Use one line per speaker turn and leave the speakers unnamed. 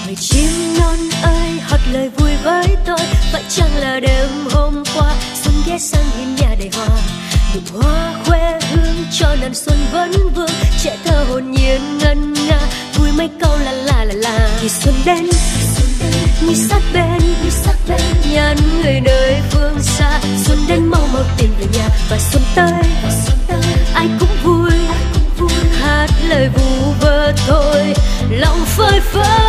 Hỏi chim non ơi hót lời vui với tôi, phải chăng là đêm hôm qua xuân ghé sang hiên nhà đầy hoa, nụ hoa khoe hương cho nàng xuân vẫn vương, trẻ thơ hồn nhiên ngân nga vui mấy câu la la la la. Thì xuân đến như sát bên nhà người nơi phương xa, xuân đến mau mau tìm về nhà. Và xuân tới ai cũng vui hát lời vu vơ thôi, lòng phơi phới.